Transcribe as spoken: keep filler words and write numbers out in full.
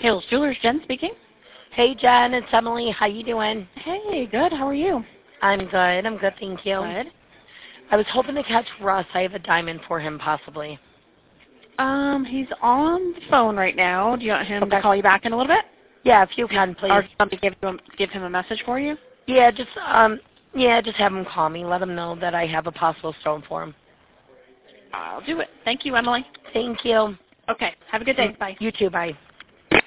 Hales Jewelers, Jen speaking. Hey, Jen, it's Emily. How you doing? Hey, good. How are you? I'm good. I'm good, thank you. Good. I was hoping to catch Russ. I have a diamond for him, possibly. Um, he's on the phone right now. Do you want him Okay. to call you back in a little bit? Yeah, if you can, please. Or do you want me to give him, give him a message for you? Yeah, just um, yeah, just have him call me. Let him know that I have a possible stone for him. I'll do it. Thank you, Emily. Thank you. Okay. Have a good day. Bye. You too. Bye.